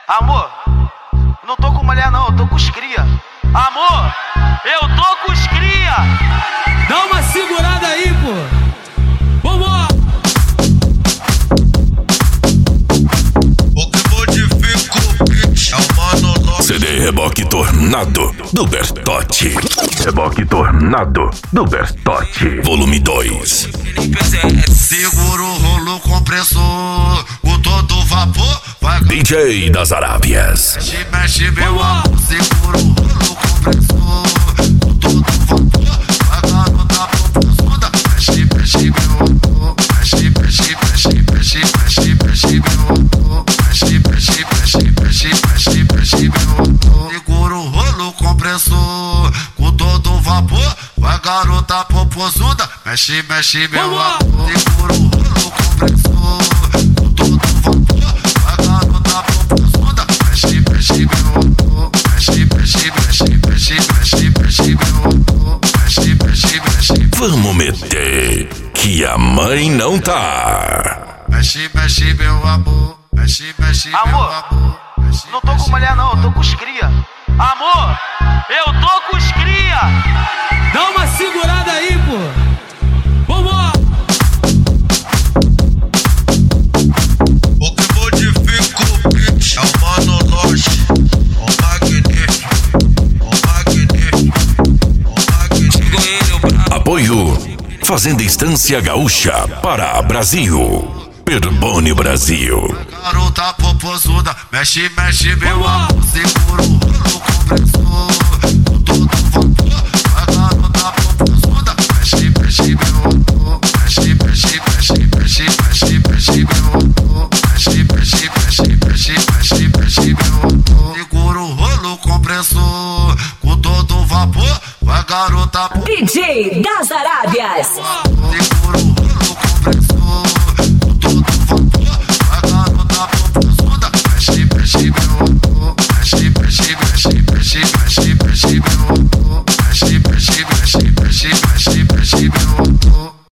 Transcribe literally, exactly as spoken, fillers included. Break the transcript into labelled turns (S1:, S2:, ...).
S1: Amor, não tô com mulher não, eu tô com os cria. Amor, eu tô com os cria.
S2: Dá uma segurada aí, pô. Vamos!
S3: O que modifica o beat é o mano.
S4: C D Reboque Tornado do Bertotti. Reboque Tornado do Bertotti. Volume dois.
S3: Segura o rolo compressor com todo vapor. Vai
S4: D J das Arábias.
S3: mexe, mexe meu amor. Segura o rolo compressor com todo vapor. Vai garota profundo. Mexe, mexe meu amor. Mexe, mexe, mexe, mexe, mexe, mexe meu amor. Mexe, mexe, mexe, mexe, mexe, mexe meu amor. Segura o rolo compressor com todo vapor. Vai garota popozuda. Mexe, mexe meu amor. Segura o rolo compressor com todo vapor. Vai garota popozuda. Mexe, mexe meu amor. Mexe, mexe, mexe, mexe, mexe, mexe meu amor. Mexe, mexe, mexe.
S4: Vamos meter que a mãe não tá.
S3: Mexe, mexe meu amor. Mexe, mexe meu
S1: Amor,
S3: amor. Mexe,
S1: não tô com mulher não, eu tô com os cria. Amor, eu tô com os cria.
S2: Dá uma segurada aí, pô. Vamos!
S3: O que modifica o beat é o mano Loche, o magnífico, o magnífico, o magnífico.
S4: Apoio Fazenda Estância Gaúcha para Brasil. Perbone Brasil.
S3: Garota popozuda, mexe, mexe meu amor. Segura o rolo compressor com todo vapor. Vai garota popozuda, mexe, mexe meu amor. Mexe, mexe, mexe, mexe, mexe, mexe meu amor. Mexe, mexe, mexe, mexe, mexe, mexe meu amor. Segura o rolo compressor com todo vapor. Vai garota
S5: D J das Arábias.